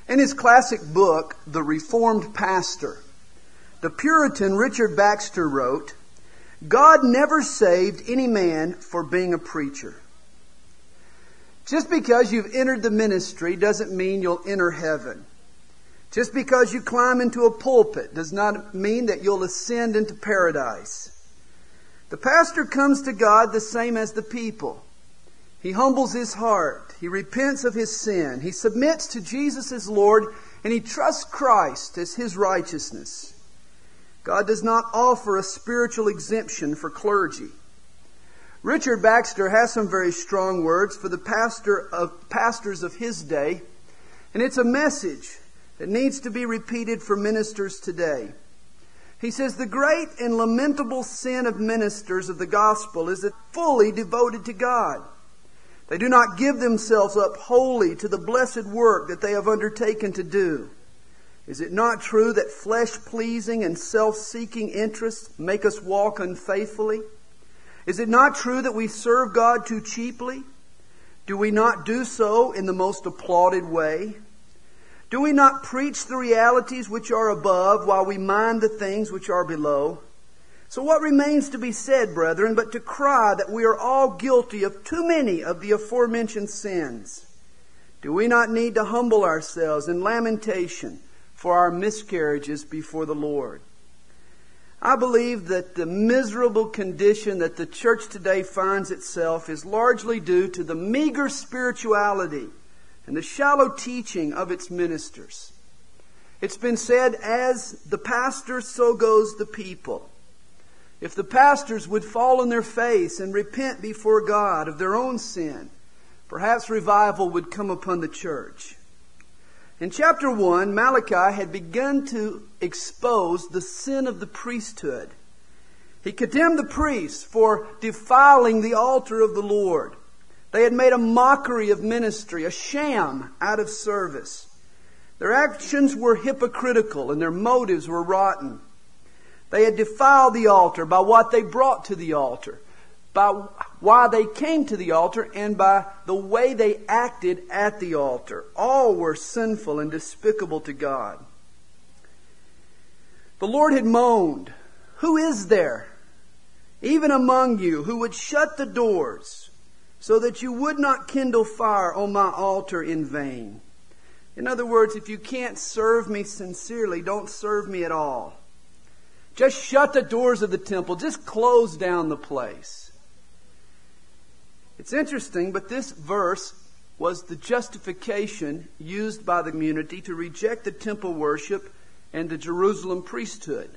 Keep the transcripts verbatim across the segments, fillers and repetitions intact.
In his classic book, The Reformed Pastor, the Puritan Richard Baxter wrote, "God never saved any man for being a preacher. Just because you've entered the ministry doesn't mean you'll enter heaven. Just because you climb into a pulpit does not mean that you'll ascend into paradise. The pastor comes to God the same as the people. He humbles his heart. He repents of his sin. He submits to Jesus as Lord, and he trusts Christ as his righteousness. God does not offer a spiritual exemption for clergy." Richard Baxter has some very strong words for the pastor of pastors of his day, and it's a message that needs to be repeated for ministers today. He says, "The great and lamentable sin of ministers of the gospel is that fully devoted to God. They do not give themselves up wholly to the blessed work that they have undertaken to do. Is it not true that flesh-pleasing and self-seeking interests make us walk unfaithfully? Is it not true that we serve God too cheaply? Do we not do so in the most applauded way? Do we not preach the realities which are above while we mind the things which are below? So what remains to be said, brethren, but to cry that we are all guilty of too many of the aforementioned sins? Do we not need to humble ourselves in lamentation for our miscarriages before the Lord?" I believe that the miserable condition that the church today finds itself is largely due to the meager spirituality and the shallow teaching of its ministers. It's been said, "As the pastor, so goes the people." If the pastors would fall on their face and repent before God of their own sin, perhaps revival would come upon the church. In chapter one, Malachi had begun to expose the sin of the priesthood. He condemned the priests for defiling the altar of the Lord. They had made a mockery of ministry, a sham out of service. Their actions were hypocritical and their motives were rotten. They had defiled the altar by what they brought to the altar, by why they came to the altar, and by the way they acted at the altar. All were sinful and despicable to God. The Lord had moaned, "Who is there, even among you, who would shut the doors so that you would not kindle fire on my altar in vain?" In other words, if you can't serve me sincerely, don't serve me at all. Just shut the doors of the temple. Just close down the place. It's interesting, but this verse was the justification used by the community to reject the temple worship and the Jerusalem priesthood.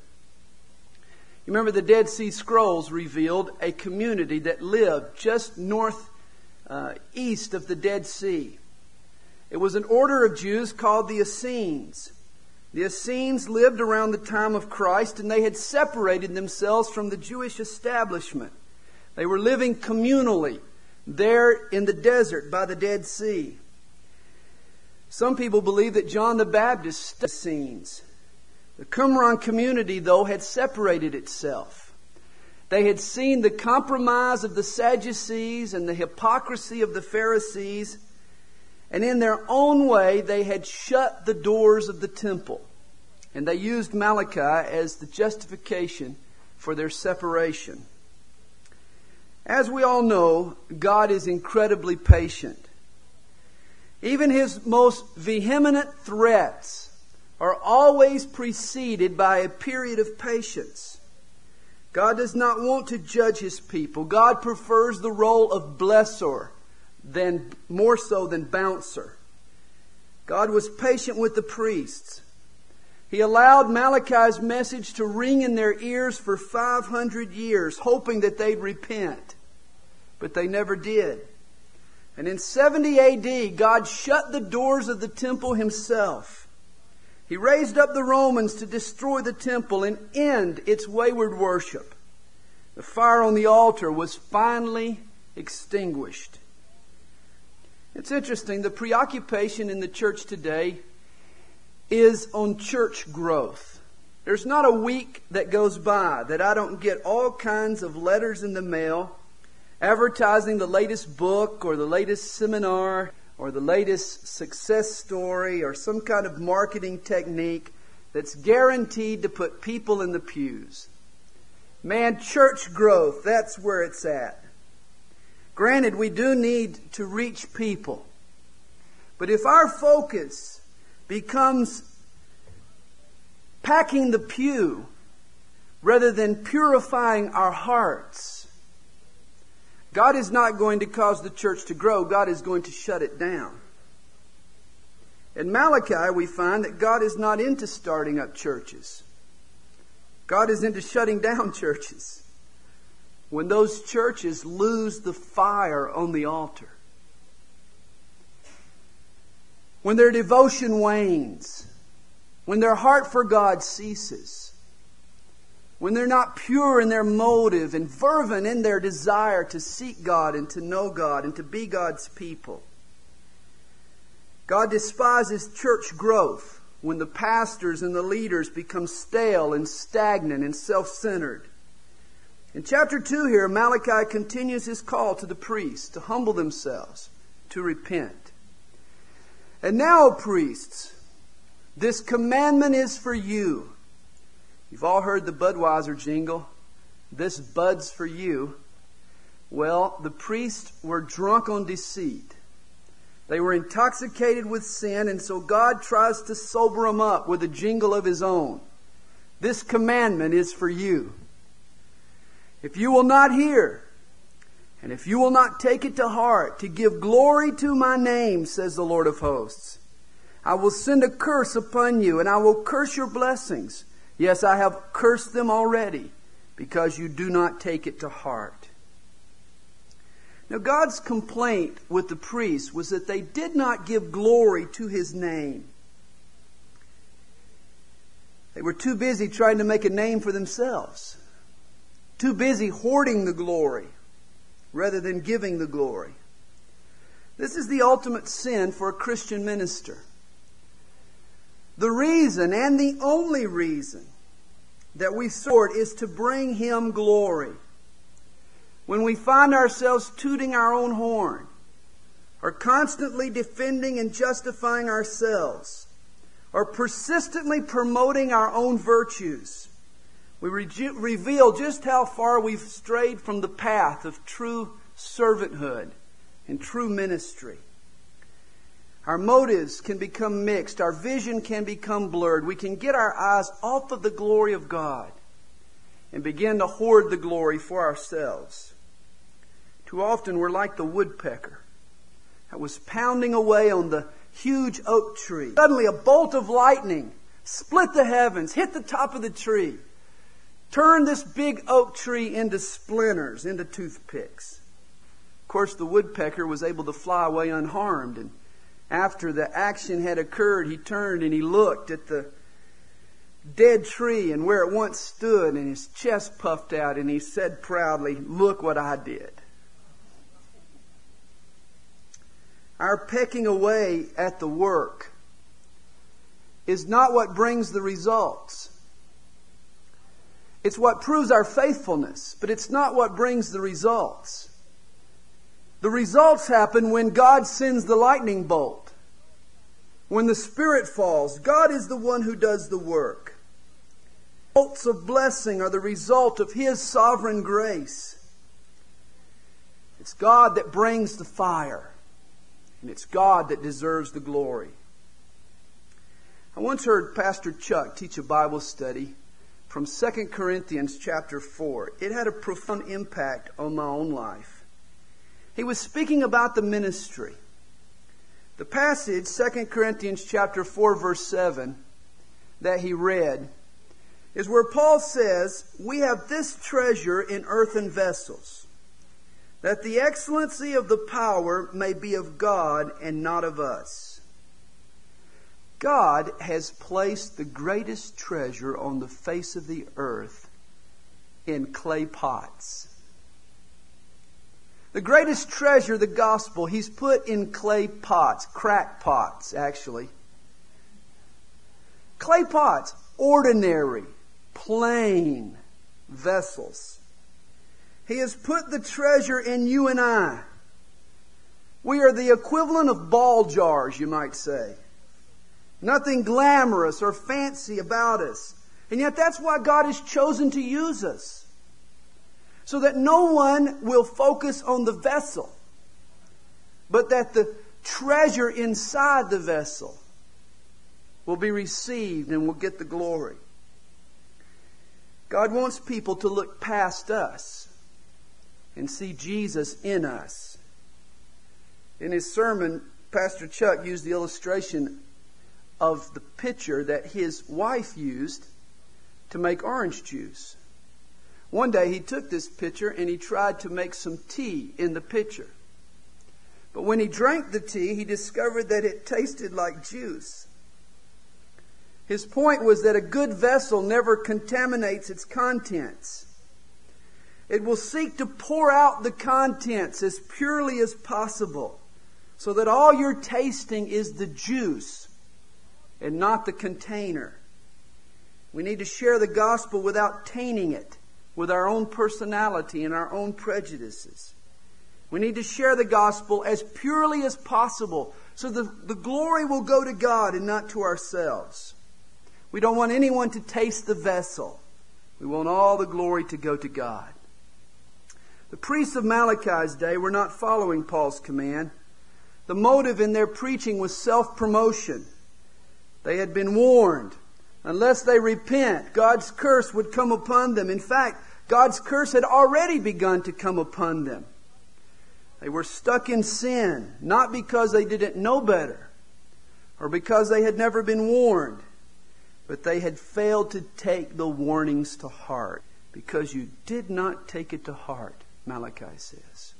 You remember the Dead Sea Scrolls revealed a community that lived just north uh, east of the Dead Sea. It was an order of Jews called the Essenes. The Essenes lived around the time of Christ, and they had separated themselves from the Jewish establishment. They were living communally there in the desert by the Dead Sea. Some people believe that John the Baptist Essenes. The Qumran community, though, had separated itself. They had seen the compromise of the Sadducees and the hypocrisy of the Pharisees, and in their own way, they had shut the doors of the temple. And they used Malachi as the justification for their separation. As we all know, God is incredibly patient. Even His most vehement threats are always preceded by a period of patience. God does not want to judge His people. God prefers the role of blesser than more so than bouncer. God was patient with the priests. He allowed Malachi's message to ring in their ears for five hundred years, hoping that they'd repent. But they never did. And in seventy A D, God shut the doors of the temple Himself. He raised up the Romans to destroy the temple and end its wayward worship. The fire on the altar was finally extinguished. It's interesting, the preoccupation in the church today is on church growth. There's not a week that goes by that I don't get all kinds of letters in the mail advertising the latest book or the latest seminar or the latest success story or some kind of marketing technique that's guaranteed to put people in the pews. Man, church growth, that's where it's at. Granted, we do need to reach people. But if our focus becomes packing the pew rather than purifying our hearts, God is not going to cause the church to grow. God is going to shut it down. In Malachi, we find that God is not into starting up churches. God is into shutting down churches when those churches lose the fire on the altar. When their devotion wanes. When their heart for God ceases. When they're not pure in their motive and fervent in their desire to seek God and to know God and to be God's people. God despises church growth when the pastors and the leaders become stale and stagnant and self-centered. In chapter two here, Malachi continues his call to the priests to humble themselves, to repent. And now, priests, this commandment is for you. You've all heard the Budweiser jingle. This bud's for you. Well, the priests were drunk on deceit. They were intoxicated with sin, and so God tries to sober them up with a jingle of His own. This commandment is for you. If you will not hear, and if you will not take it to heart, to give glory to my name, says the Lord of hosts, I will send a curse upon you, and I will curse your blessings. Yes, I have cursed them already, because you do not take it to heart. Now, God's complaint with the priests was that they did not give glory to His name. They were too busy trying to make a name for themselves. Too busy hoarding the glory rather than giving the glory. This is the ultimate sin for a Christian minister. The reason, and the only reason, that we serve is to bring Him glory. When we find ourselves tooting our own horn, or constantly defending and justifying ourselves, or persistently promoting our own virtues, we re- reveal just how far we've strayed from the path of true servanthood and true ministry. Our motives can become mixed. Our vision can become blurred. We can get our eyes off of the glory of God and begin to hoard the glory for ourselves. Too often we're like the woodpecker that was pounding away on the huge oak tree. Suddenly a bolt of lightning split the heavens, hit the top of the tree, turned this big oak tree into splinters, into toothpicks. Of course, the woodpecker was able to fly away unharmed, and after the action had occurred, he turned and he looked at the dead tree and where it once stood, and his chest puffed out, and he said proudly, "Look what I did." Our pecking away at the work is not what brings the results. It's what proves our faithfulness, but it's not what brings the results. The results happen when God sends the lightning bolt. When the Spirit falls, God is the one who does the work. Bolts of blessing are the result of His sovereign grace. It's God that brings the fire. And it's God that deserves the glory. I once heard Pastor Chuck teach a Bible study from Second Corinthians chapter four. It had a profound impact on my own life. He was speaking about the ministry. The passage, Second Corinthians chapter four, verse seven, that he read, is where Paul says, "We have this treasure in earthen vessels, that the excellency of the power may be of God and not of us." God has placed the greatest treasure on the face of the earth in clay pots. The greatest treasure, the gospel, He's put in clay pots, crack pots, actually. Clay pots, ordinary, plain vessels. He has put the treasure in you and I. We are the equivalent of ball jars, you might say. Nothing glamorous or fancy about us. And yet that's why God has chosen to use us. So that no one will focus on the vessel, but that the treasure inside the vessel will be received and will get the glory. God wants people to look past us and see Jesus in us. In his sermon, Pastor Chuck used the illustration of the pitcher that his wife used to make orange juice. One day he took this pitcher and he tried to make some tea in the pitcher. But when he drank the tea, he discovered that it tasted like juice. His point was that a good vessel never contaminates its contents. It will seek to pour out the contents as purely as possible, so that all you're tasting is the juice and not the container. We need to share the gospel without tainting it with our own personality and our own prejudices. We need to share the gospel as purely as possible, so the, the glory will go to God and not to ourselves. We don't want anyone to taste the vessel. We want all the glory to go to God. The priests of Malachi's day were not following Paul's command. The motive in their preaching was self-promotion. They had been warned. Unless they repent, God's curse would come upon them. In fact, God's curse had already begun to come upon them. They were stuck in sin, not because they didn't know better or because they had never been warned, but they had failed to take the warnings to heart. Because you did not take it to heart, Malachi says.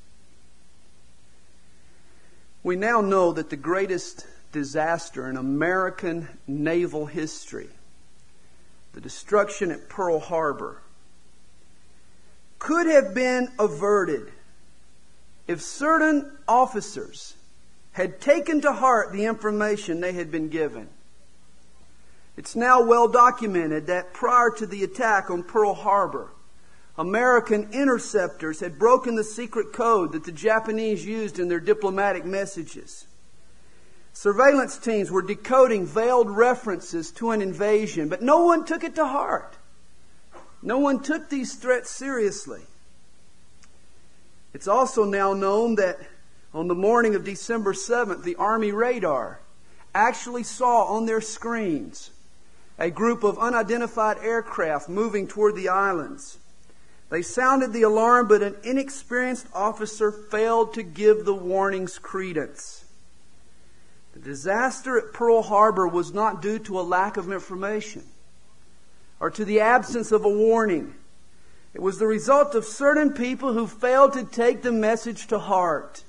We now know that the greatest disaster in American naval history, the destruction at Pearl Harbor, could have been averted if certain officers had taken to heart the information they had been given. It's now well documented that prior to the attack on Pearl Harbor, American interceptors had broken the secret code that the Japanese used in their diplomatic messages. Surveillance teams were decoding veiled references to an invasion, but no one took it to heart. No one took these threats seriously. It's also now known that on the morning of December seventh, the Army radar actually saw on their screens a group of unidentified aircraft moving toward the islands. They sounded the alarm, but an inexperienced officer failed to give the warnings credence. The disaster at Pearl Harbor was not due to a lack of information or to the absence of a warning. It was the result of certain people who failed to take the message to heart.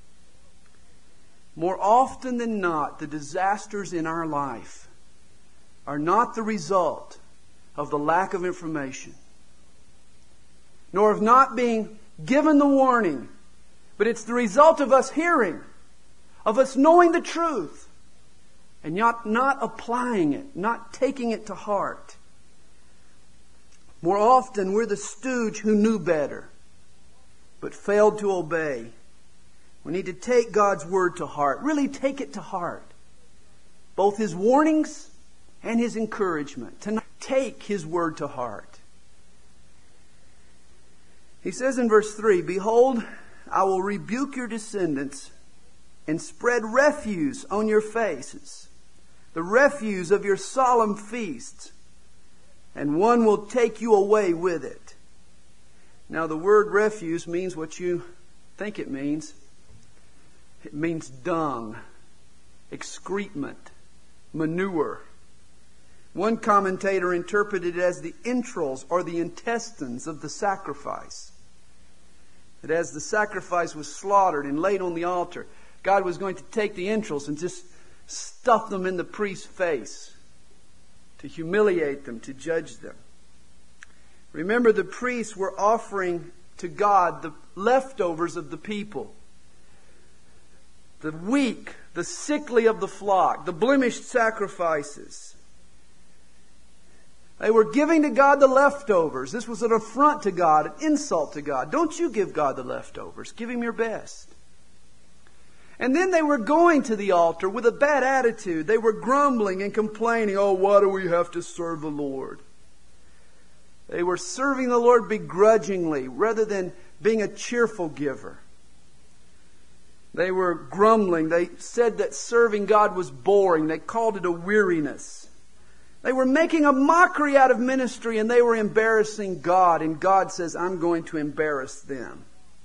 More often than not, the disasters in our life are not the result of the lack of information, nor of not being given the warning, but it's the result of us hearing, of us knowing the truth, and not, not applying it, not taking it to heart. More often, we're the stooge who knew better, but failed to obey. We need to take God's word to heart, really take it to heart. Both His warnings and His encouragement. To take His word to heart. He says in verse three, "Behold, I will rebuke your descendants and spread refuse on your faces, the refuse of your solemn feasts, and one will take you away with it." Now the word refuse means what you think it means. It means dung, excrement, manure. One commentator interpreted it as the entrails or the intestines of the sacrifice. That as the sacrifice was slaughtered and laid on the altar, God was going to take the entrails and just stuff them in the priest's face to humiliate them, to judge them. Remember, the priests were offering to God the leftovers of the people. The weak, the sickly of the flock, the blemished sacrifices. They were giving to God the leftovers. This was an affront to God, an insult to God. Don't you give God the leftovers. Give Him your best. And then they were going to the altar with a bad attitude. They were grumbling and complaining, oh, why do we have to serve the Lord? They were serving the Lord begrudgingly rather than being a cheerful giver. They were grumbling. They said that serving God was boring. They called it a weariness. They were making a mockery out of ministry, and they were embarrassing God. And God says, I'm going to embarrass them.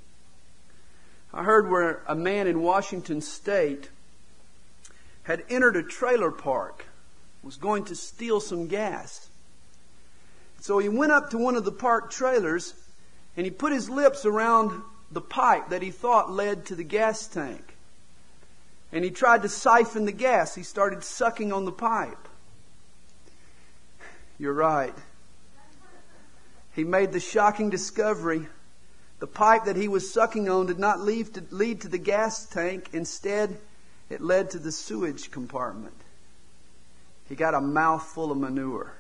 I heard where a man in Washington State had entered a trailer park, was going to steal some gas. So he went up to one of the park trailers and he put his lips around the pipe that he thought led to the gas tank. And he tried to siphon the gas. He started sucking on the pipe. You're right. He made the shocking discovery. The pipe that he was sucking on did not lead to, lead to the gas tank. Instead, it led to the sewage compartment. He got a mouthful of manure.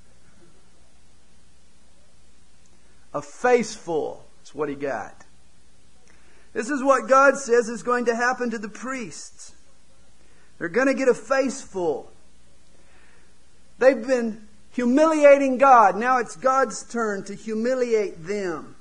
A face full is what he got. This is what God says is going to happen to the priests. They're going to get a face full. They've been humiliating God. Now it's God's turn to humiliate them.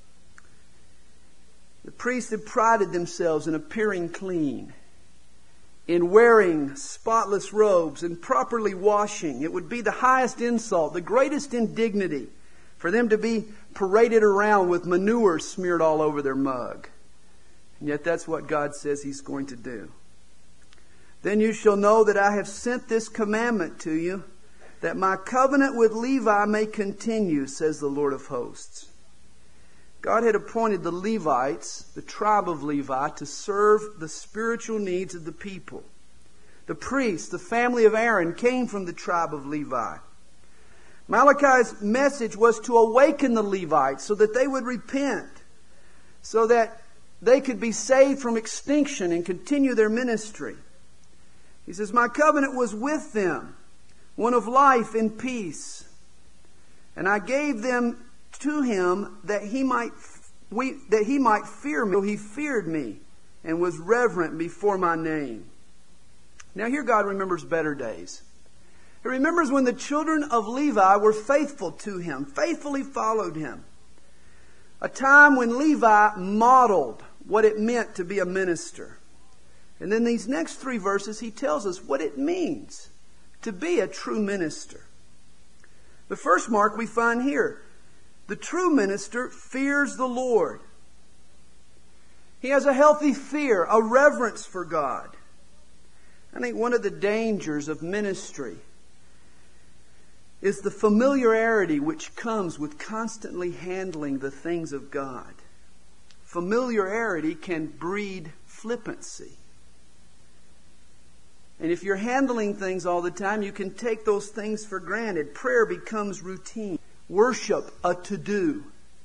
The priests had prided themselves in appearing clean, in wearing spotless robes and properly washing. It would be the highest insult, the greatest indignity for them to be paraded around with manure smeared all over their mug. And yet that's what God says He's going to do. Then you shall know that I have sent this commandment to you, that my covenant with Levi may continue, says the Lord of hosts. God had appointed the Levites, the tribe of Levi, to serve the spiritual needs of the people. The priests, the family of Aaron, came from the tribe of Levi. Malachi's message was to awaken the Levites so that they would repent, so that they could be saved from extinction and continue their ministry. He says, my covenant was with them, one of life and peace. And I gave them to him that he might we, that he might fear me. So he feared me and was reverent before my name. Now here God remembers better days. He remembers when the children of Levi were faithful to him, faithfully followed him. A time when Levi modeled what it meant to be a minister. And then these next three verses, he tells us what it means to be a true minister. The first mark we find here. The true minister fears the Lord. He has a healthy fear, a reverence for God. I think one of the dangers of ministry is the familiarity which comes with constantly handling the things of God. Familiarity can breed flippancy. And if you're handling things all the time, you can take those things for granted. Prayer becomes routine. Worship, a to-do.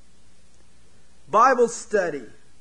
Bible study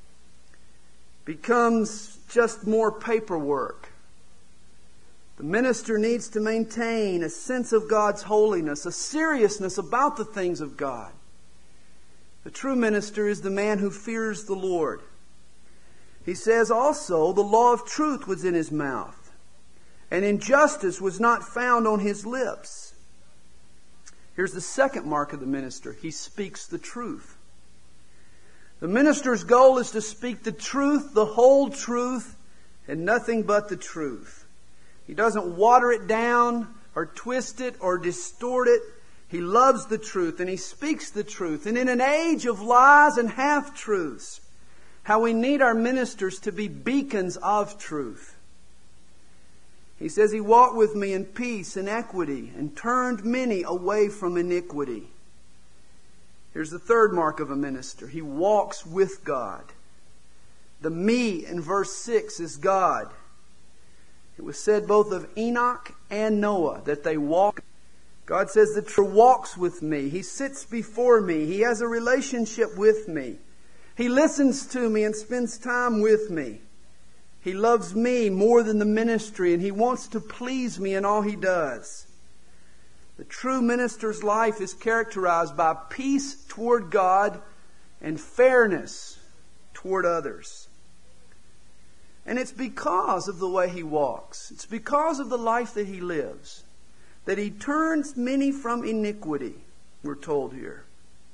becomes just more paperwork. The minister needs to maintain a sense of God's holiness, a seriousness about the things of God. The true minister is the man who fears the Lord. He says also, the law of truth was in his mouth, and injustice was not found on his lips. Here's the second mark of the minister. He speaks the truth. The minister's goal is to speak the truth, the whole truth, and nothing but the truth. He doesn't water it down or twist it or distort it. He loves the truth and he speaks the truth. And in an age of lies and half-truths, how we need our ministers to be beacons of truth. He says he walked with me in peace and equity and turned many away from iniquity. Here's the third mark of a minister. He walks with God. The me in verse six is God. It was said both of Enoch and Noah that they walk. God says that He walks with me. He sits before me. He has a relationship with me. He listens to me and spends time with me. He loves me more than the ministry, and he wants to please me in all he does. The true minister's life is characterized by peace toward God and fairness toward others. And it's because of the way he walks. It's because of the life that he lives that he turns many from iniquity, we're told here.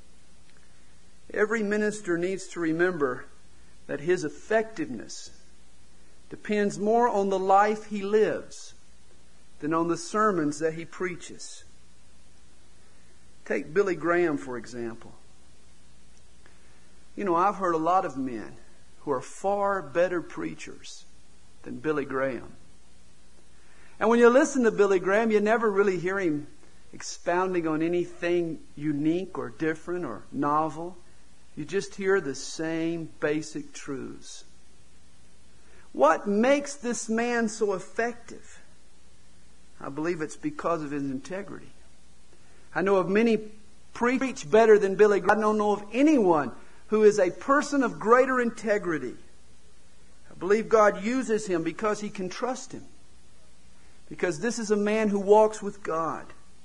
Every minister needs to remember that his effectiveness depends more on the life he lives than on the sermons that he preaches. Take Billy Graham, for example. You know, I've heard a lot of men who are far better preachers than Billy Graham. And when you listen to Billy Graham, you never really hear him expounding on anything unique or different or novel. You just hear the same basic truths. What makes this man so effective? I believe it's because of his integrity. I know of many preach better than Billy Graham. I don't know of anyone who is a person of greater integrity. I believe God uses him because he can trust him. Because this is a man who walks with God.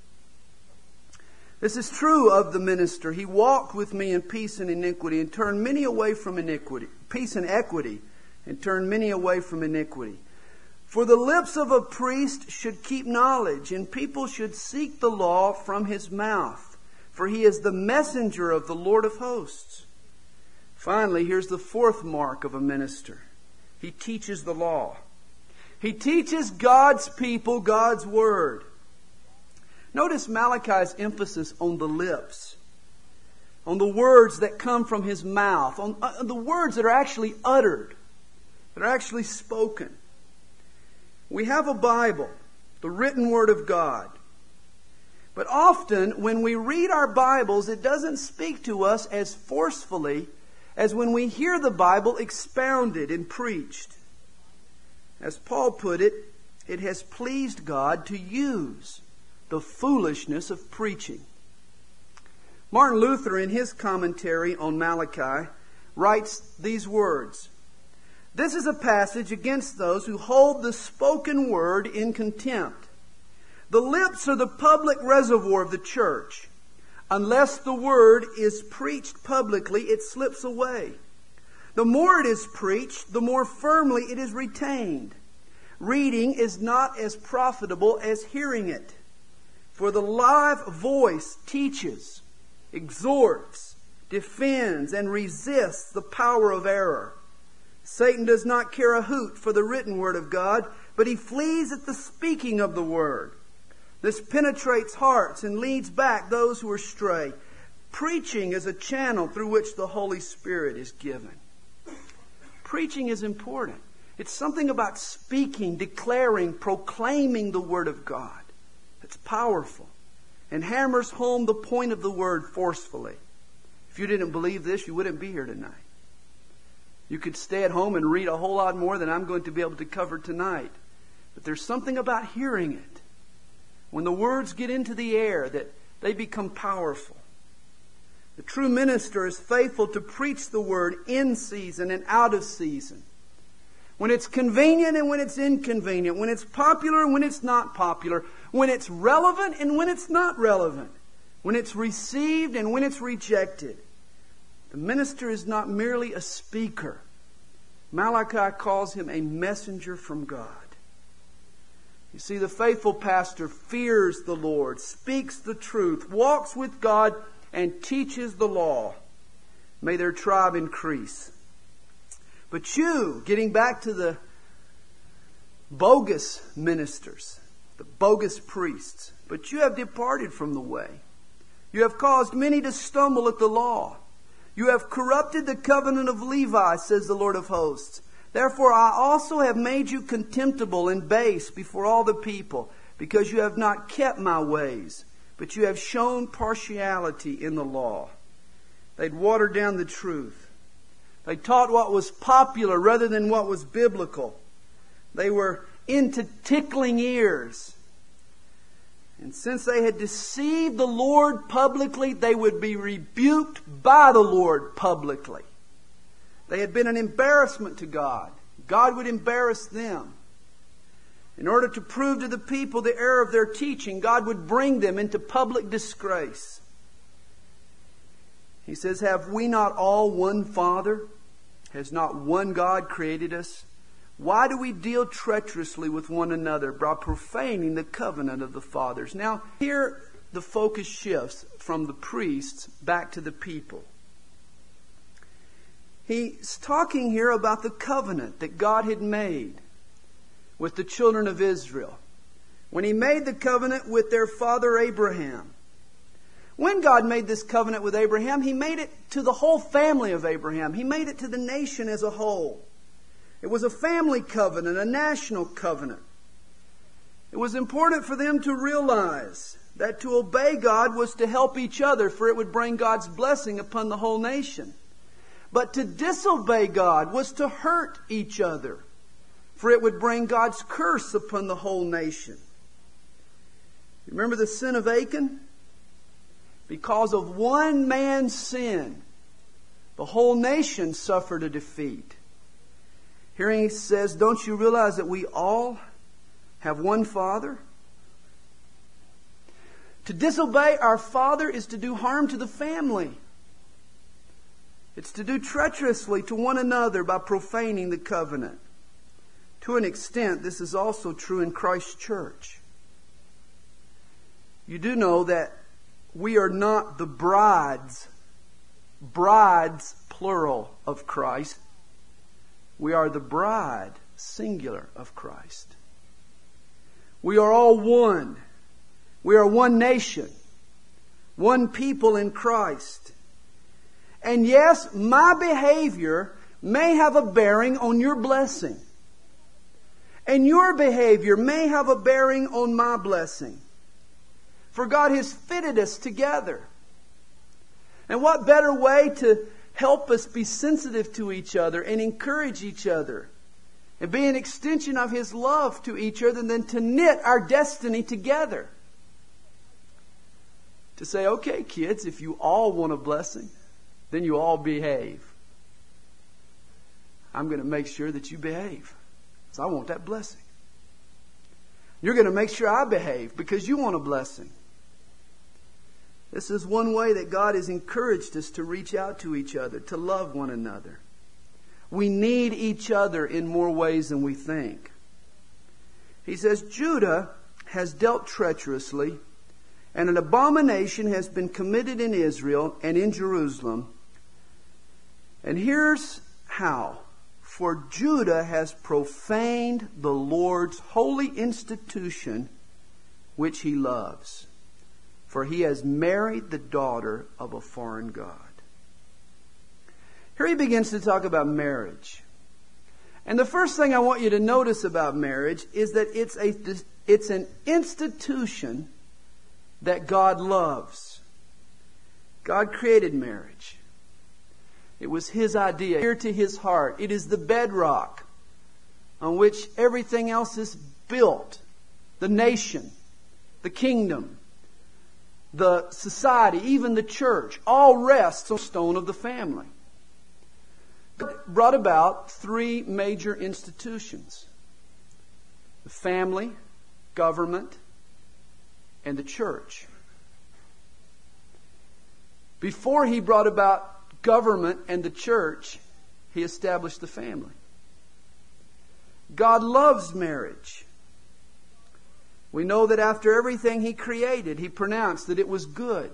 This is true of the minister. He walked with me in peace and iniquity and turned many away from iniquity. Peace and equity and turned many away from iniquity. For the lips of a priest should keep knowledge, and people should seek the law from his mouth. For he is the messenger of the Lord of hosts. Finally, here's the fourth mark of a minister. He teaches the law. He teaches God's people God's Word. Notice Malachi's emphasis on the lips, on the words that come from his mouth, on uh, the words that are actually uttered, that are actually spoken. We have a Bible, the written Word of God. But often when we read our Bibles, it doesn't speak to us as forcefully as when we hear the Bible expounded and preached. As Paul put it, it has pleased God to use the foolishness of preaching. Martin Luther, in his commentary on Malachi, writes these words. This is a passage against those who hold the spoken word in contempt. The lips are the public reservoir of the church. Unless the word is preached publicly, it slips away. The more it is preached, the more firmly it is retained. Reading is not as profitable as hearing it. For the live voice teaches, exhorts, defends, and resists the power of error. Satan does not care a hoot for the written word of God, but he flees at the speaking of the word. This penetrates hearts and leads back those who are stray. Preaching is a channel through which the Holy Spirit is given. Preaching is important. It's something about speaking, declaring, proclaiming the Word of God. It's powerful and hammers home the point of the Word forcefully. If you didn't believe this, you wouldn't be here tonight. You could stay at home and read a whole lot more than I'm going to be able to cover tonight. But there's something about hearing it. When the words get into the air, that they become powerful. The true minister is faithful to preach the word in season and out of season. When it's convenient and when it's inconvenient. When it's popular and when it's not popular. When it's relevant and when it's not relevant. When it's received and when it's rejected. The minister is not merely a speaker. Malachi calls him a messenger from God. You see, the faithful pastor fears the Lord, speaks the truth, walks with God, and teaches the law. May their tribe increase. But you, getting back to the bogus ministers, the bogus priests, but you have departed from the way. You have caused many to stumble at the law. You have corrupted the covenant of Levi, says the Lord of hosts. Therefore I also have made you contemptible and base before all the people, because you have not kept my ways, but you have shown partiality in the law. They'd watered down the truth. They taught what was popular rather than what was biblical. They were into tickling ears. And since they had deceived the Lord publicly, they would be rebuked by the Lord publicly. They had been an embarrassment to God. God would embarrass them. In order to prove to the people the error of their teaching, God would bring them into public disgrace. He says, have we not all one Father? Has not one God created us? Why do we deal treacherously with one another by profaning the covenant of the fathers? Now, here the focus shifts from the priests back to the people. He's talking here about the covenant that God had made with the children of Israel. When He made the covenant with their father Abraham. When God made this covenant with Abraham, He made it to the whole family of Abraham. He made it to the nation as a whole. It was a family covenant, a national covenant. It was important for them to realize that to obey God was to help each other, for it would bring God's blessing upon the whole nation. But to disobey God was to hurt each other, for it would bring God's curse upon the whole nation. Remember the sin of Achan? Because of one man's sin, the whole nation suffered a defeat. Here he says, don't you realize that we all have one Father? To disobey our Father is to do harm to the family. It's to do treacherously to one another by profaning the covenant. To an extent, this is also true in Christ's church. You do know that we are not the brides, brides plural of Christ. We are the bride, singular, of Christ. We are all one. We are one nation, one people in Christ. And yes, my behavior may have a bearing on your blessing. And your behavior may have a bearing on my blessing. For God has fitted us together. And what better way to help us be sensitive to each other and encourage each other and be an extension of His love to each other than to knit our destiny together. To say, okay, kids, if you all want a blessing, then you all behave. I'm going to make sure that you behave, because I want that blessing. You're going to make sure I behave because you want a blessing. This is one way that God has encouraged us to reach out to each other, to love one another. We need each other in more ways than we think. He says, Judah has dealt treacherously, and an abomination has been committed in Israel and in Jerusalem. And here's how. For Judah has profaned the Lord's holy institution, which He loves. For he has married the daughter of a foreign god. Here he begins to talk about marriage. And the first thing I want you to notice about marriage is that it's a it's an institution that God loves. God created marriage. It was His idea, dear to His heart. It is the bedrock on which everything else is built. The nation, the kingdom, the society, even the church, all rests on the stone of the family. God brought about three major institutions: the family, government, and the church. Before He brought about government and the church, He established the family. God loves marriage. We know that after everything He created, He pronounced that it was good.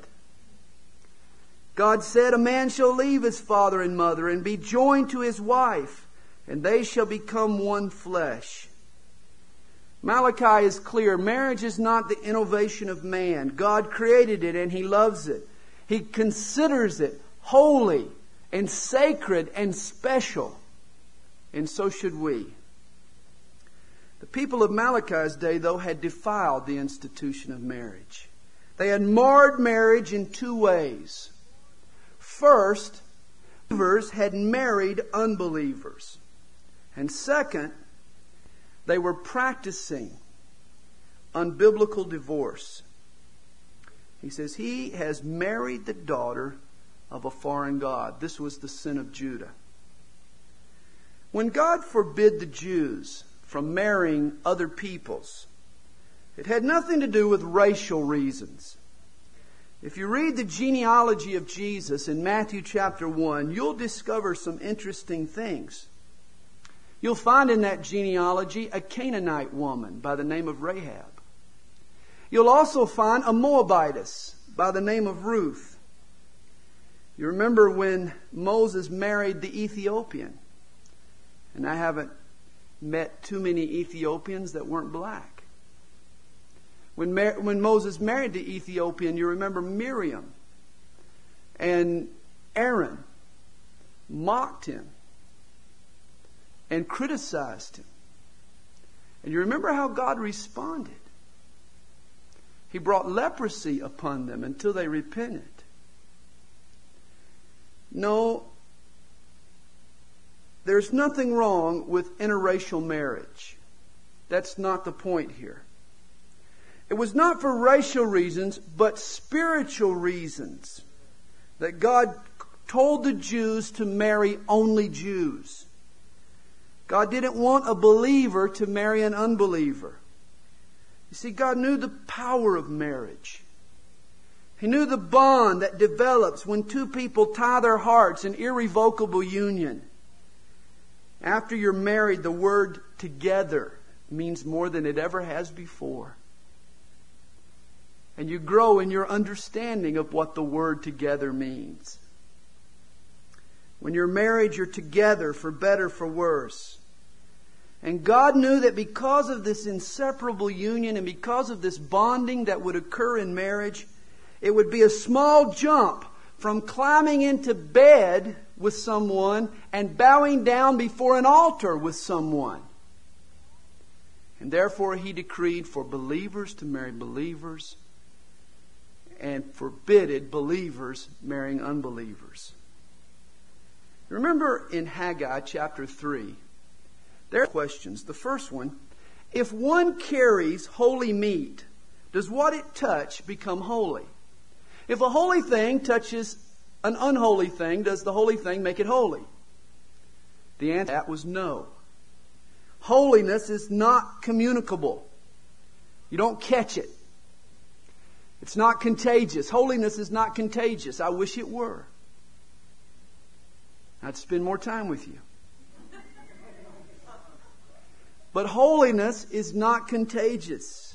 God said, a man shall leave his father and mother and be joined to his wife, and they shall become one flesh. Malachi is clear. Marriage is not the innovation of man. God created it and He loves it. He considers it holy and sacred and special. And so should we. The people of Malachi's day, though, had defiled the institution of marriage. They had marred marriage in two ways. First, believers had married unbelievers. And second, they were practicing unbiblical divorce. He says, he has married the daughter of a foreign god. This was the sin of Judah. When God forbid the Jews from marrying other peoples, it had nothing to do with racial reasons. If you read the genealogy of Jesus in Matthew chapter one, you'll discover some interesting things. You'll find in that genealogy a Canaanite woman by the name of Rahab. You'll also find a Moabitess by the name of Ruth. You remember when Moses married the Ethiopian. And I haven't met too many Ethiopians that weren't black. When, Mar- when Moses married the Ethiopian, you remember Miriam and Aaron mocked him and criticized him. And you remember how God responded. He brought leprosy upon them until they repented. No, there's nothing wrong with interracial marriage. That's not the point here. It was not for racial reasons, but spiritual reasons that God told the Jews to marry only Jews. God didn't want a believer to marry an unbeliever. You see, God knew the power of marriage. He knew the bond that develops when two people tie their hearts in irrevocable union. After you're married, the word together means more than it ever has before. And you grow in your understanding of what the word together means. When you're married, you're together for better, for worse. And God knew that because of this inseparable union and because of this bonding that would occur in marriage, it would be a small jump from climbing into bed with someone and bowing down before an altar with someone. And therefore He decreed for believers to marry believers and forbidded believers marrying unbelievers. Remember in Haggai chapter three, there are questions. The first one, if one carries holy meat, does what it touch become holy? If a holy thing touches an unholy thing, does the holy thing make it holy? The answer to that was no. Holiness is not communicable. You don't catch it. It's not contagious. Holiness is not contagious. I wish it were. I'd spend more time with you. But holiness is not contagious.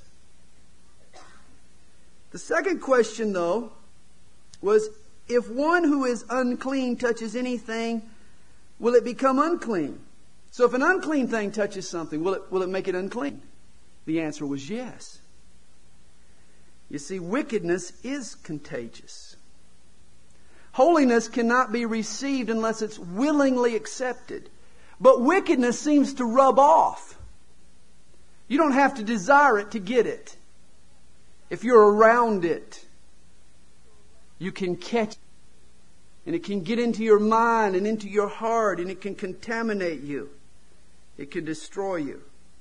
The second question, though, was if one who is unclean touches anything, will it become unclean? So if an unclean thing touches something, will it, will it make it unclean? The answer was yes. You see, wickedness is contagious. Holiness cannot be received unless it's willingly accepted. But wickedness seems to rub off. You don't have to desire it to get it. If you're around it, you can catch it. And it can get into your mind and into your heart, and it can contaminate you. It can destroy you.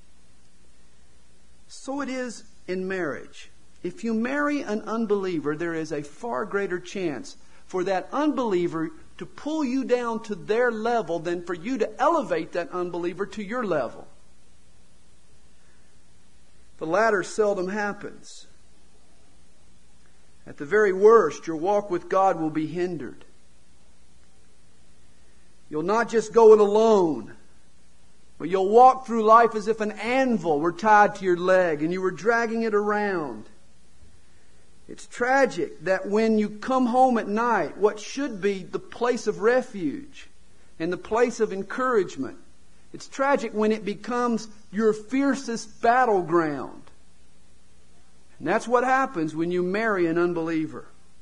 So it is in marriage. If you marry an unbeliever, there is a far greater chance for that unbeliever to pull you down to their level than for you to elevate that unbeliever to your level. The latter seldom happens. At the very worst, your walk with God will be hindered. You'll not just go it alone, but you'll walk through life as if an anvil were tied to your leg and you were dragging it around. It's tragic that when you come home at night, what should be the place of refuge and the place of encouragement, it's tragic when it becomes your fiercest battleground. And that's what happens when you marry an unbeliever.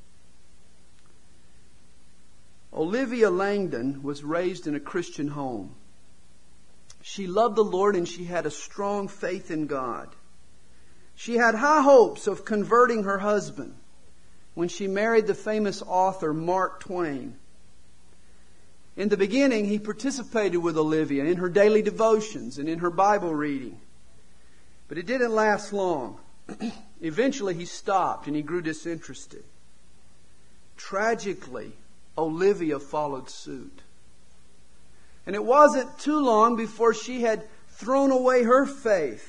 Olivia Langdon was raised in a Christian home. She loved the Lord and she had a strong faith in God. She had high hopes of converting her husband when she married the famous author Mark Twain. In the beginning, he participated with Olivia in her daily devotions and in her Bible reading. But it didn't last long. Eventually, he stopped and he grew disinterested. Tragically, Olivia followed suit. And it wasn't too long before she had thrown away her faith.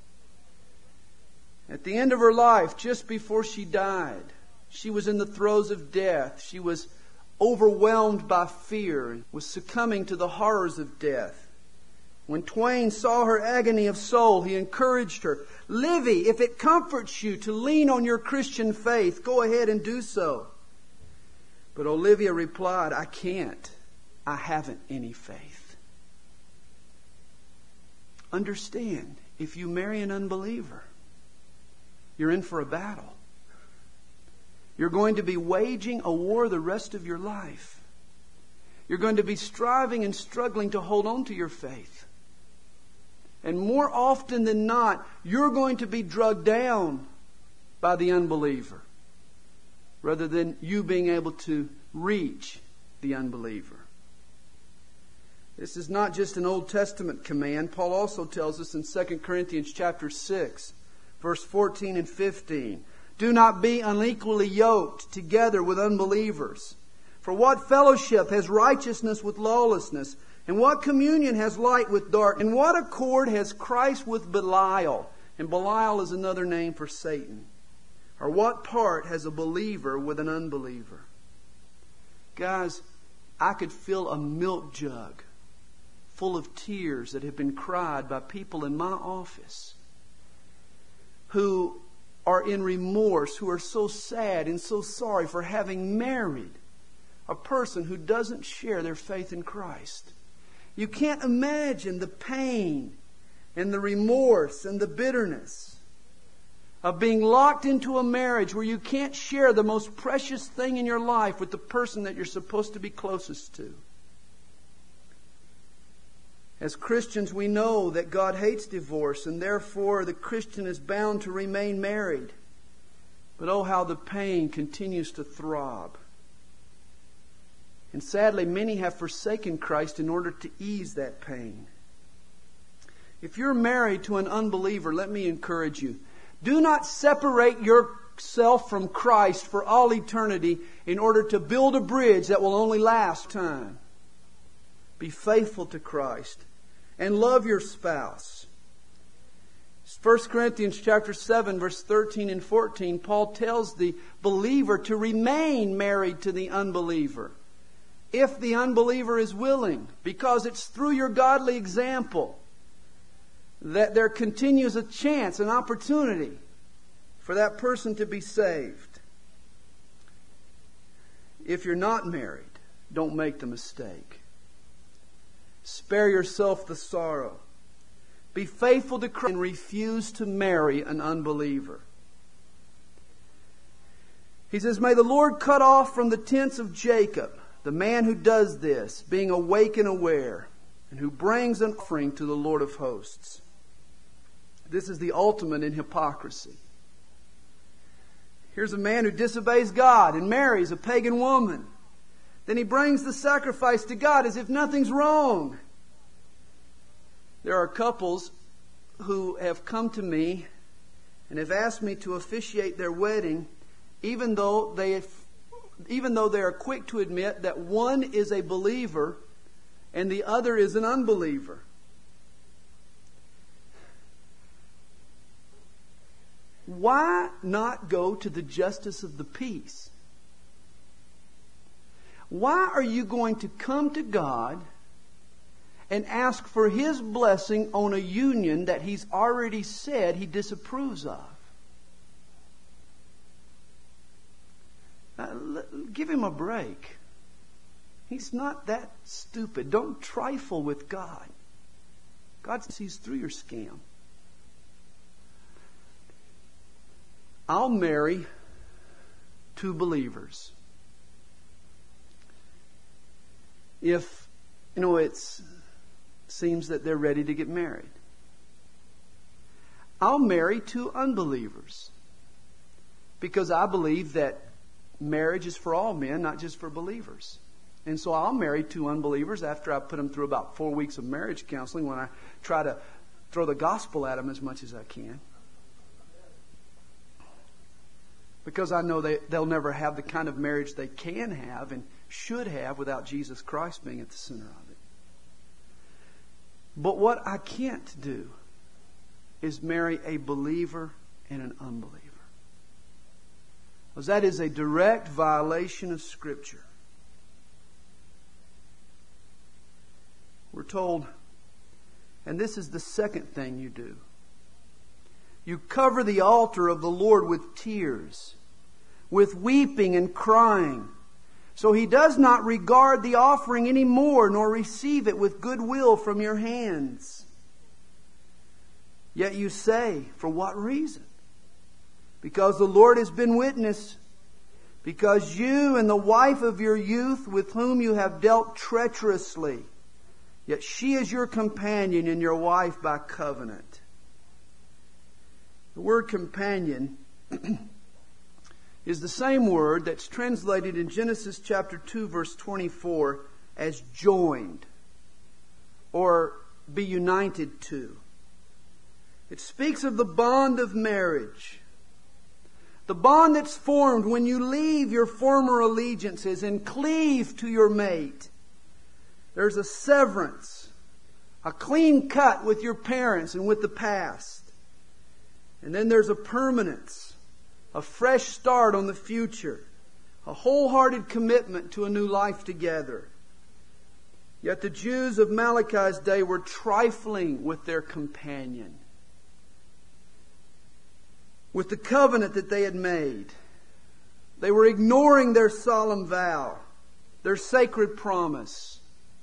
At the end of her life, just before she died, she was in the throes of death. She was overwhelmed by fear and was succumbing to the horrors of death. When Twain saw her agony of soul, he encouraged her, "Livy, if it comforts you to lean on your Christian faith, go ahead and do so." But Olivia replied, "I can't. I haven't any faith." Understand, if you marry an unbeliever, you're in for a battle. You're going to be waging a war the rest of your life. You're going to be striving and struggling to hold on to your faith. And more often than not, you're going to be drugged down by the unbeliever, rather than you being able to reach the unbeliever. This is not just an Old Testament command. Paul also tells us in Second Corinthians chapter six, verse fourteen and fifteen, "Do not be unequally yoked together with unbelievers. For what fellowship has righteousness with lawlessness? And what communion has light with dark? And what accord has Christ with Belial?" And Belial is another name for Satan. "Or what part has a believer with an unbeliever?" Guys, I could fill a milk jug full of tears that have been cried by people in my office who are in remorse, who are so sad and so sorry for having married a person who doesn't share their faith in Christ. You can't imagine the pain and the remorse and the bitterness of being locked into a marriage where you can't share the most precious thing in your life with the person that you're supposed to be closest to. As Christians, we know that God hates divorce, and therefore the Christian is bound to remain married. But oh, how the pain continues to throb. And sadly, many have forsaken Christ in order to ease that pain. If you're married to an unbeliever, let me encourage you. Do not separate yourself from Christ for all eternity in order to build a bridge that will only last time. Be faithful to Christ and love your spouse. First Corinthians chapter seven, verse thirteen and fourteen, Paul tells the believer to remain married to the unbeliever, if the unbeliever is willing, because it's through your godly example that there continues a chance, an opportunity for that person to be saved. If you're not married, don't make the mistake. Spare yourself the sorrow. Be faithful to Christ and refuse to marry an unbeliever. He says, "May the Lord cut off from the tents of Jacob the man who does this, being awake and aware, and who brings an offering to the Lord of hosts." This is the ultimate in hypocrisy. Here's a man who disobeys God and marries a pagan woman. Then he brings the sacrifice to God as if nothing's wrong. There are couples who have come to me and have asked me to officiate their wedding, even though they even though they are quick to admit that one is a believer and the other is an unbeliever. Why not go to the justice of the peace? Why are you going to come to God and ask for His blessing on a union that He's already said He disapproves of? Uh, give Him a break. He's not that stupid. Don't trifle with God. God sees through your scam. I'll marry two believers if, you know, it seems that they're ready to get married. I'll marry two unbelievers because I believe that marriage is for all men, not just for believers. And so I'll marry two unbelievers after I put them through about four weeks of marriage counseling, when I try to throw the gospel at them as much as I can. Because I know they, they'll never have the kind of marriage they can have and should have without Jesus Christ being at the center of it. But what I can't do is marry a believer and an unbeliever. Because that is a direct violation of Scripture. We're told And this is the second thing you do. You cover the altar of the Lord with tears, with weeping and crying. So He does not regard the offering any more, nor receive it with goodwill from your hands. Yet you say, for what reason? Because the Lord has been witness. Because you and the wife of your youth, with whom you have dealt treacherously, yet she is your companion and your wife by covenant. The word companion is the same word that's translated in Genesis chapter two, verse twenty-four as joined or be united to. It speaks of the bond of marriage. The bond that's formed when you leave your former allegiances and cleave to your mate. There's a severance, a clean cut with your parents and with the past. And then there's a permanence, a fresh start on the future, a wholehearted commitment to a new life together. Yet the Jews of Malachi's day were trifling with their companion, with the covenant that they had made. They were ignoring their solemn vow, their sacred promise.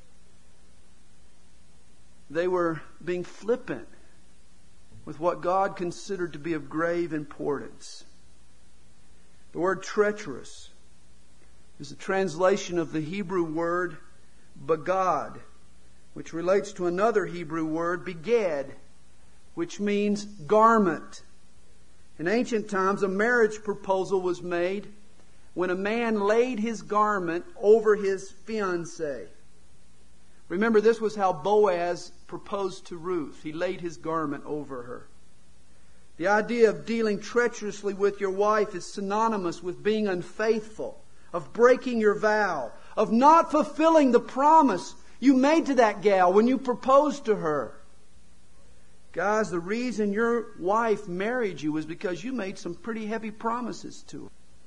They were being flippant with what God considered to be of grave importance. The word treacherous is a translation of the Hebrew word bagad, which relates to another Hebrew word, beged, which means garment. In ancient times, a marriage proposal was made when a man laid his garment over his fiancée. Remember, this was how Boaz proposed to Ruth. He laid his garment over her. The idea of dealing treacherously with your wife is synonymous with being unfaithful, of breaking your vow, of not fulfilling the promise you made to that gal when you proposed to her. Guys, the reason your wife married you was because you made some pretty heavy promises to her.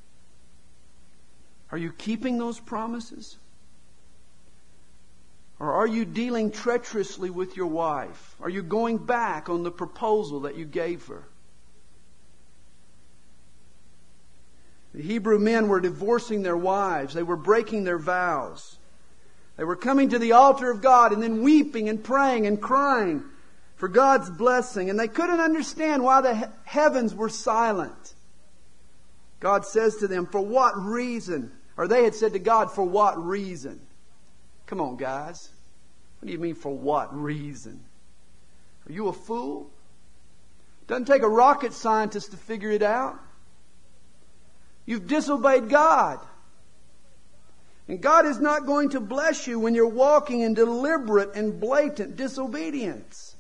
Are you keeping those promises? Or are you dealing treacherously with your wife? Are you going back on the proposal that you gave her? The Hebrew men were divorcing their wives. They were breaking their vows. They were coming to the altar of God and then weeping and praying and crying for God's blessing. And they couldn't understand why the he- heavens were silent. God says to them, for what reason? Or they had said to God, for what reason? Come on, guys. What do you mean, for what reason? Are you a fool? Doesn't take a rocket scientist to figure it out. You've disobeyed God. And God is not going to bless you when you're walking in deliberate and blatant disobedience.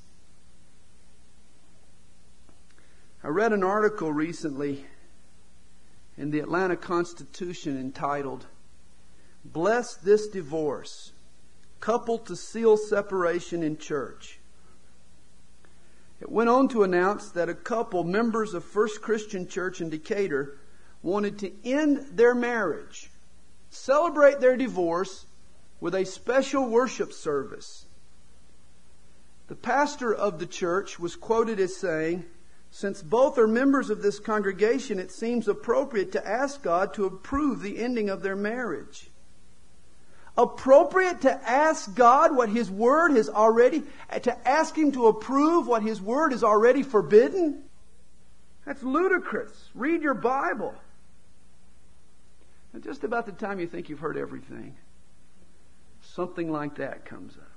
I read an article recently in the Atlanta Constitution entitled, "Bless This Divorce, Couple to Seal Separation in Church." It went on to announce that a couple, members of First Christian Church in Decatur, wanted to end their marriage, celebrate their divorce with a special worship service. The pastor of the church was quoted as saying, "Since both are members of this congregation, it seems appropriate to ask God to approve the ending of their marriage." Appropriate to ask God what His Word has already, to ask Him to approve what His Word has already forbidden? That's ludicrous. Read your Bible. And just about the time you think you've heard everything, something like that comes up.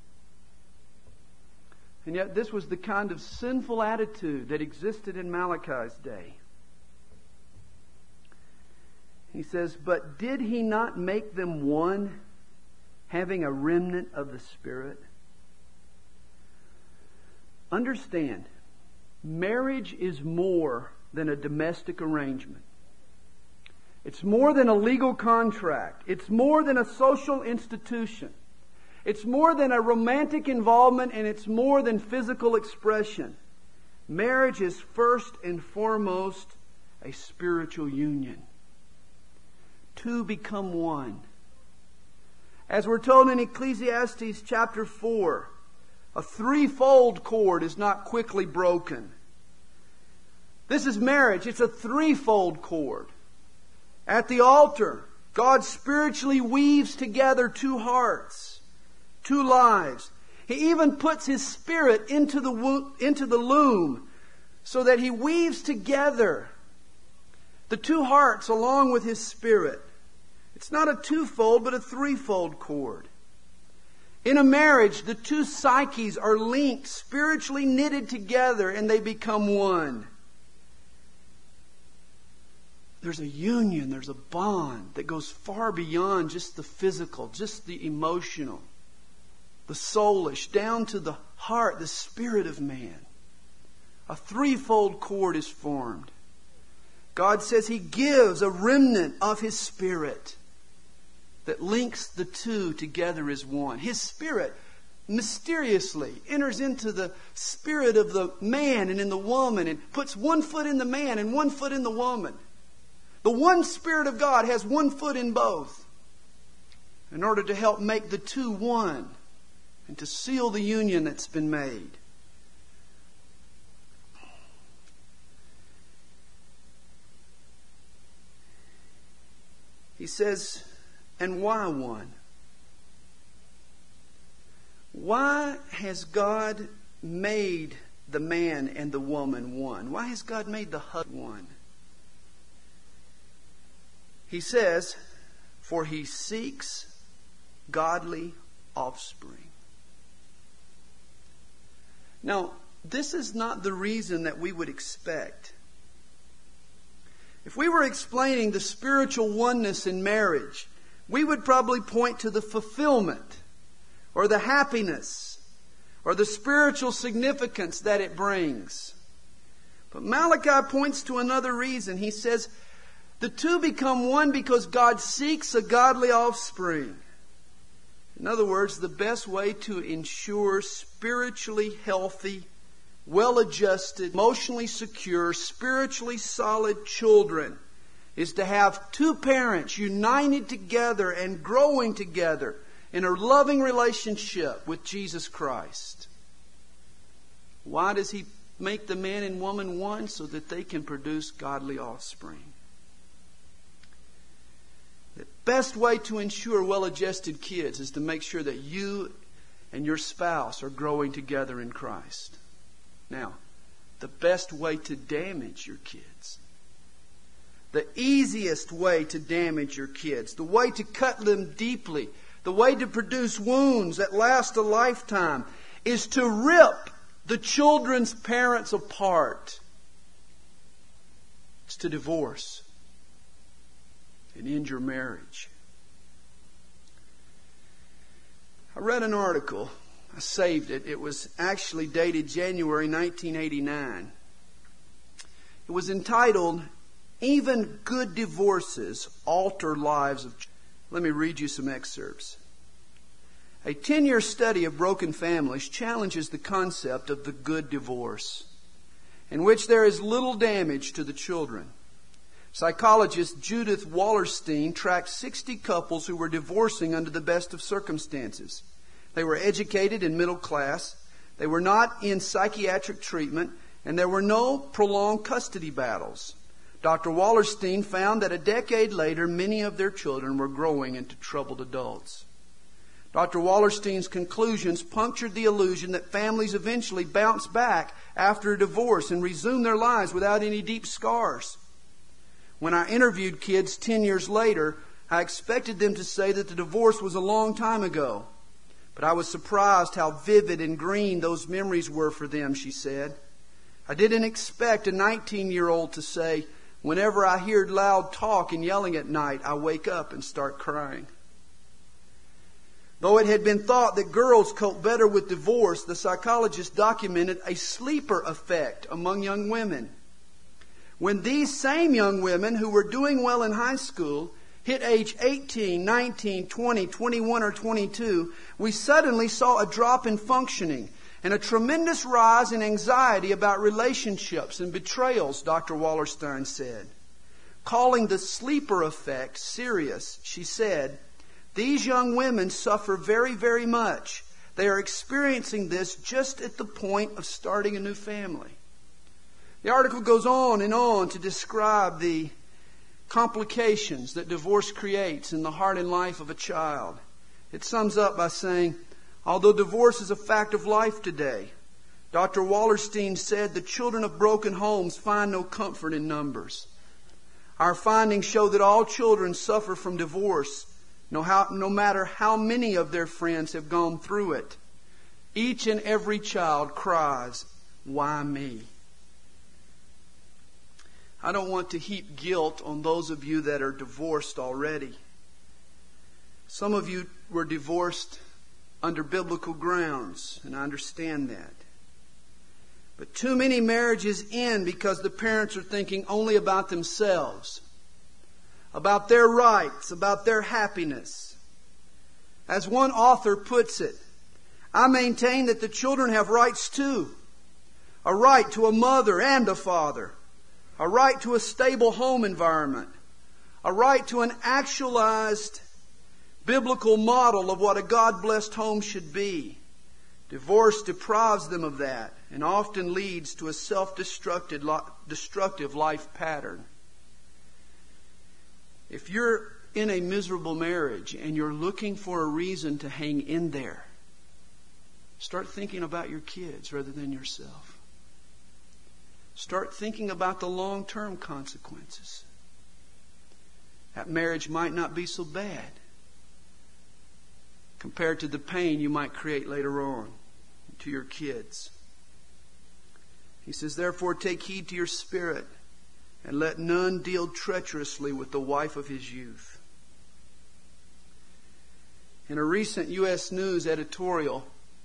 And yet this was the kind of sinful attitude that existed in Malachi's day. He says, "But did He not make them one, having a remnant of the Spirit?" Understand, marriage is more than a domestic arrangement. It's more than a legal contract. It's more than a social institution. It's more than a romantic involvement, and it's more than physical expression. Marriage is first and foremost a spiritual union. Two become one. As we're told in Ecclesiastes chapter four, A threefold cord is not quickly broken. This is marriage. It's a threefold cord. At the altar, God spiritually weaves together two hearts, two lives. He even puts His Spirit into the wo- into the loom so that He weaves together the two hearts along with His Spirit. It's not a twofold, but a threefold cord. In a marriage, the two psyches are linked, spiritually knitted together, and they become one. There's a union, there's a bond that goes far beyond just the physical, just the emotional, the soulish, down to the heart, the spirit of man. A threefold cord is formed. God says He gives a remnant of His Spirit that links the two together as one. His Spirit mysteriously enters into the spirit of the man and in the woman and puts one foot in the man and one foot in the woman. The one Spirit of God has one foot in both in order to help make the two one and to seal the union that's been made. He says, and why one? Why has God made the man and the woman one? Why has God made the husband one? He says, for He seeks godly offspring. Now, this is not the reason that we would expect. If we were explaining the spiritual oneness in marriage, we would probably point to the fulfillment or the happiness or the spiritual significance that it brings. But Malachi points to another reason. He says, the two become one because God seeks a godly offspring. In other words, the best way to ensure spiritually healthy, well-adjusted, emotionally secure, spiritually solid children is to have two parents united together and growing together in a loving relationship with Jesus Christ. Why does He make the man and woman one? So that they can produce godly offspring. The best way to ensure well-adjusted kids is to make sure that you and your spouse are growing together in Christ. Now, the best way to damage your kids, the easiest way to damage your kids, the way to cut them deeply, the way to produce wounds that last a lifetime is to rip the children's parents apart. It's to divorce and end your marriage. I read an article. I saved it. It was actually dated January nineteen eighty-nine. It was entitled, Even Good Divorces Alter Lives of Children. Let me read you some excerpts. A ten-year study of broken families challenges the concept of the good divorce, in which there is little damage to the children. Psychologist Judith Wallerstein tracked sixty couples who were divorcing under the best of circumstances. They were educated and middle class. They were not in psychiatric treatment, and there were no prolonged custody battles. Doctor Wallerstein found that a decade later, many of their children were growing into troubled adults. Doctor Wallerstein's conclusions punctured the illusion that families eventually bounce back after a divorce and resume their lives without any deep scars. When I interviewed kids ten years later, I expected them to say that the divorce was a long time ago. But I was surprised how vivid and green those memories were for them, she said. I didn't expect a nineteen-year-old to say, whenever I hear loud talk and yelling at night, I wake up and start crying. Though it had been thought that girls cope better with divorce, the psychologist documented a sleeper effect among young women. When these same young women who were doing well in high school hit age eighteen, nineteen, twenty, twenty-one, or twenty-two, we suddenly saw a drop in functioning and a tremendous rise in anxiety about relationships and betrayals, Doctor Wallerstein said. Calling the sleeper effect serious, she said, these young women suffer very, very much. They are experiencing this just at the point of starting a new family. The article goes on and on to describe the complications that divorce creates in the heart and life of a child. It sums up by saying, although divorce is a fact of life today, Doctor Wallerstein said the children of broken homes find no comfort in numbers. Our findings show that all children suffer from divorce, no, how, no matter how many of their friends have gone through it. Each and every child cries, "Why me?" I don't want to heap guilt on those of you that are divorced already. Some of you were divorced under biblical grounds, and I understand that. But too many marriages end because the parents are thinking only about themselves, about their rights, about their happiness. As one author puts it, I maintain that the children have rights too. A right to a mother and a father. A right to a stable home environment. A right to an actualized biblical model of what a God-blessed home should be. Divorce deprives them of that and often leads to a self-destructive destructive life pattern. If you're in a miserable marriage and you're looking for a reason to hang in there, start thinking about your kids rather than yourself. Start thinking about the long-term consequences. That marriage might not be so bad compared to the pain you might create later on to your kids. He says, therefore take heed to your spirit, and let none deal treacherously with the wife of his youth. In a recent U S News editorial,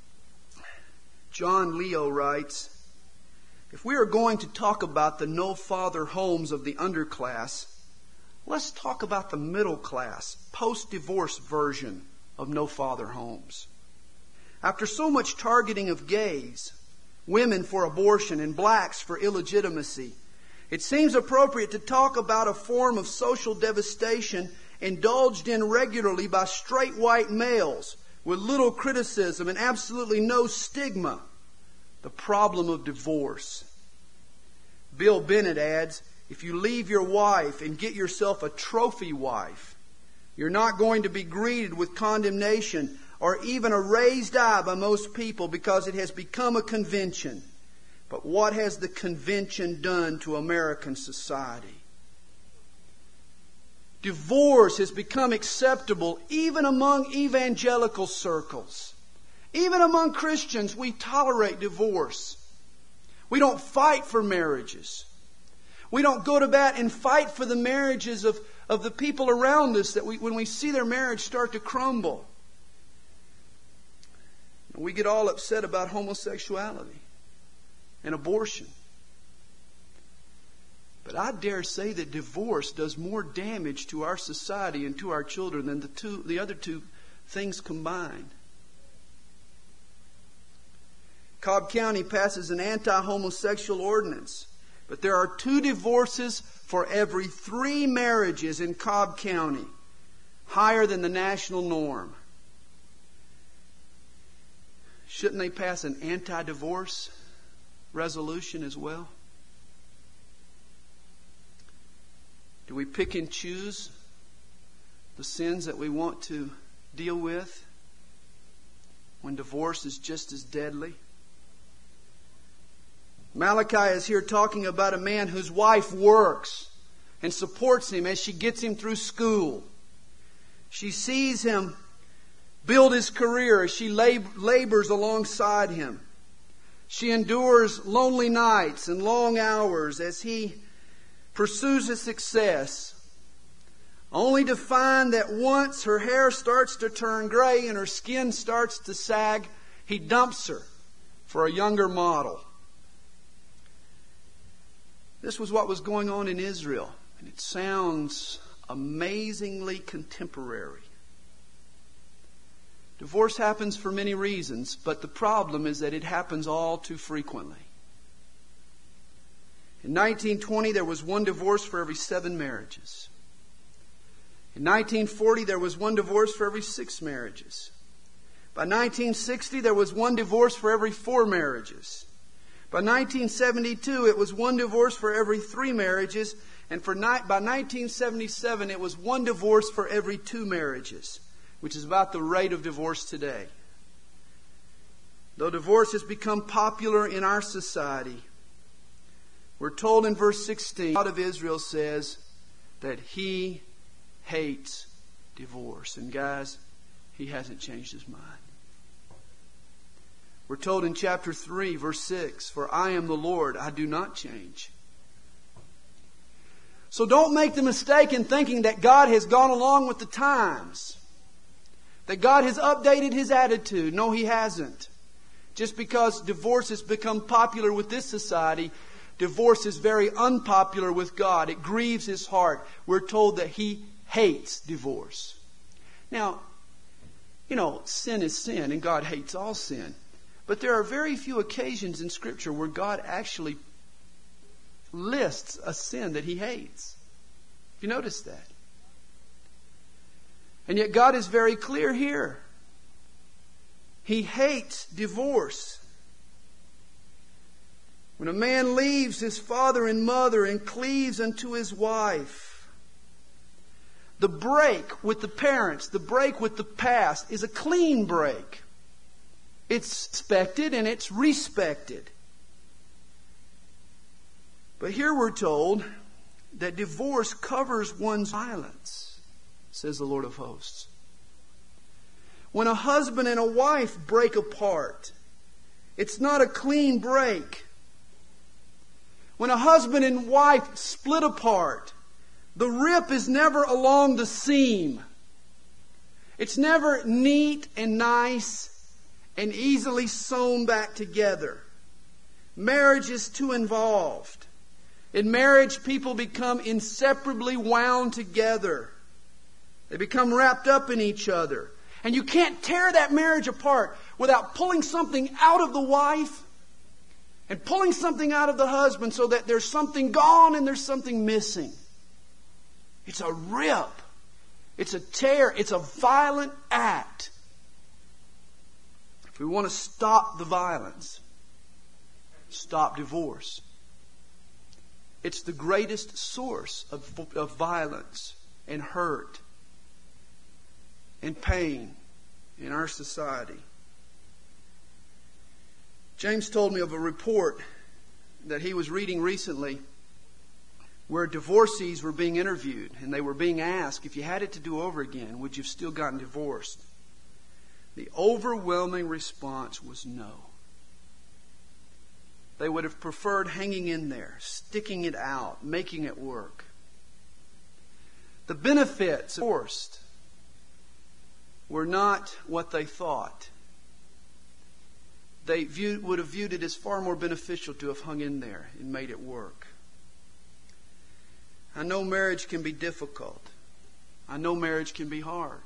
John Leo writes, if we are going to talk about the no-father homes of the underclass, let's talk about the middle class, post-divorce version of no-father homes. After so much targeting of gays, women for abortion, and blacks for illegitimacy, it seems appropriate to talk about a form of social devastation indulged in regularly by straight white males with little criticism and absolutely no stigma. The problem of divorce. Bill Bennett adds, if you leave your wife and get yourself a trophy wife, you're not going to be greeted with condemnation or even a raised eye by most people because it has become a convention. But what has the convention done to American society? Divorce has become acceptable even among evangelical circles. Even among Christians, we tolerate divorce. We don't fight for marriages. We don't go to bat and fight for the marriages of, of the people around us that we, when we see their marriage start to crumble. We get all upset about homosexuality and abortion. But I dare say that divorce does more damage to our society and to our children than the two, the other two things combined. Cobb County passes an anti-homosexual ordinance, but there are two divorces for every three marriages in Cobb County, higher than the national norm. Shouldn't they pass an anti-divorce resolution as well? Do we pick and choose the sins that we want to deal with when divorce is just as deadly? Malachi is here talking about a man whose wife works and supports him as she gets him through school. She sees him build his career as she lab- labors alongside him. She endures lonely nights and long hours as he pursues his success, only to find that once her hair starts to turn gray and her skin starts to sag, he dumps her for a younger model. This was what was going on in Israel, and it sounds amazingly contemporary. Divorce happens for many reasons, but the problem is that it happens all too frequently. In nineteen twenty, there was one divorce for every seven marriages. In nineteen forty, there was one divorce for every six marriages. By nineteen sixty, there was one divorce for every four marriages. By nineteen seventy-two, it was one divorce for every three marriages. And for ni- by nineteen seventy-seven, it was one divorce for every two marriages, which is about the rate of divorce today. Though divorce has become popular in our society, we're told in verse sixteen, God of Israel says that He hates divorce. And guys, He hasn't changed His mind. We're told in chapter three, verse six, for I am the Lord, I do not change. So don't make the mistake in thinking that God has gone along with the times. That God has updated His attitude. No, He hasn't. Just because divorce has become popular with this society, divorce is very unpopular with God. It grieves His heart. We're told that He hates divorce. Now, you know, sin is sin and God hates all sin. But there are very few occasions in Scripture where God actually lists a sin that He hates. Have you noticed that? And yet God is very clear here. He hates divorce. When a man leaves his father and mother and cleaves unto his wife, the break with the parents, the break with the past is a clean break. It's expected and it's respected. But here we're told that divorce covers one's violence, says the Lord of hosts. When a husband and a wife break apart, it's not a clean break. When a husband and wife split apart, the rip is never along the seam. It's never neat and nice and easily sewn back together. Marriage is too involved. In marriage, people become inseparably wound together. They become wrapped up in each other. And you can't tear that marriage apart without pulling something out of the wife and pulling something out of the husband so that there's something gone and there's something missing. It's a rip. It's a tear. It's a violent act. If we want to stop the violence, stop divorce. It's the greatest source of, of violence and hurt and pain in our society. James told me of a report that he was reading recently where divorcees were being interviewed and they were being asked, if you had it to do over again, would you have still gotten divorced? The overwhelming response was no. They would have preferred hanging in there, sticking it out, making it work. The benefits of divorce were not what they thought. They viewed, would have viewed it as far more beneficial to have hung in there and made it work. I know marriage can be difficult. I know marriage can be hard.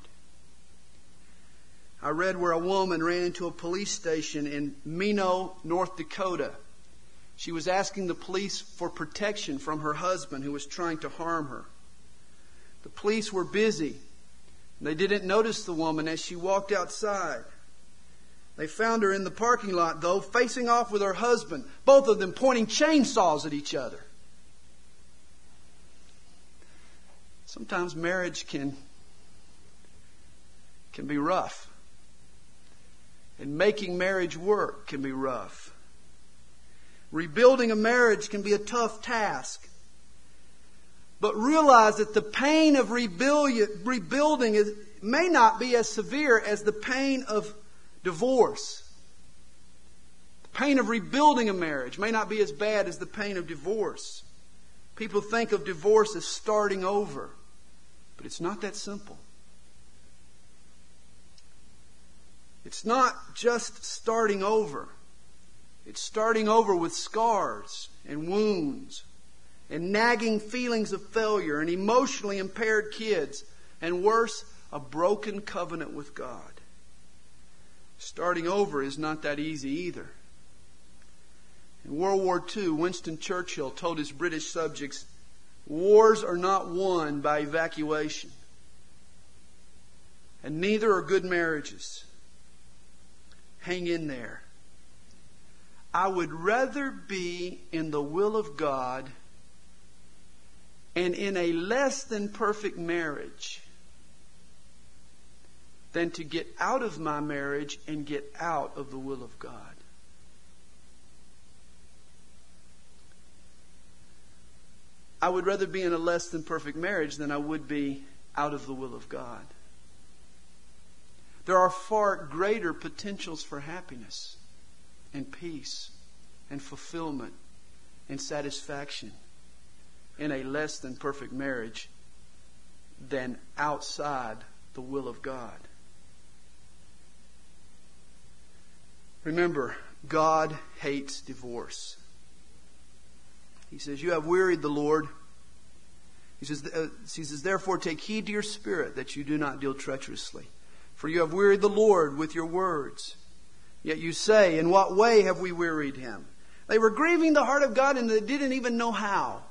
I read where a woman ran into a police station in Minot, North Dakota. She was asking the police for protection from her husband who was trying to harm her. The police were busy. They didn't notice the woman as she walked outside. They found her in the parking lot, though, facing off with her husband, both of them pointing chainsaws at each other. Sometimes marriage can, can be rough. And making marriage work can be rough. Rebuilding a marriage can be a tough task. But realize that the pain of rebuilding is, may not be as severe as the pain of divorce. The pain of rebuilding a marriage may not be as bad as the pain of divorce. People think of divorce as starting over. But it's not that simple. It's not just starting over. It's starting over with scars and wounds and nagging feelings of failure and emotionally impaired kids, and worse, a broken covenant with God. Starting over is not that easy either. In World War Two, Winston Churchill told his British subjects, "Wars are not won by evacuation, and neither are good marriages. hang in there. I would rather be in the will of God and in a less than perfect marriage than to get out of my marriage and get out of the will of God. I would rather be in a less than perfect marriage than I would be out of the will of God. There are far greater potentials for happiness and peace and fulfillment and satisfaction in a less than perfect marriage than outside the will of God. Remember, God hates divorce. He says, you have wearied the Lord. He says, uh, he says, therefore take heed to your spirit that you do not deal treacherously. For you have wearied the Lord with your words. Yet you say, in what way have we wearied him? They were grieving the heart of God and they didn't even know how.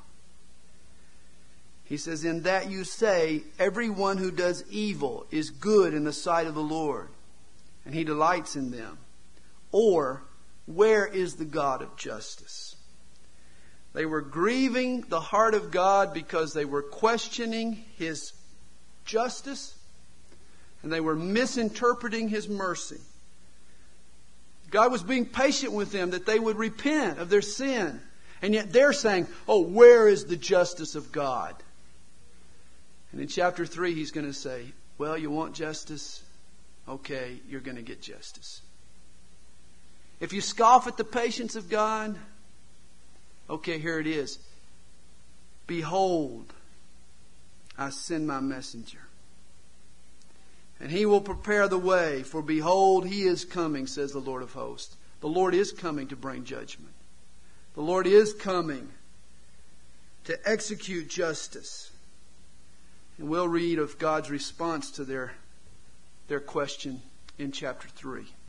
He says, in that you say, everyone who does evil is good in the sight of the Lord, and he delights in them. Or, where is the God of justice? They were grieving the heart of God because they were questioning his justice and they were misinterpreting his mercy. God was being patient with them that they would repent of their sin. And yet they're saying, oh, where is the justice of God? And in chapter three, he's going to say, well, you want justice? Okay, you're going to get justice. If you scoff at the patience of God, okay, here it is. Behold, I send my messenger. And he will prepare the way. For behold, he is coming, says the Lord of hosts. The Lord is coming to bring judgment. The Lord is coming to execute justice. And we'll read of God's response to their, their question in chapter three.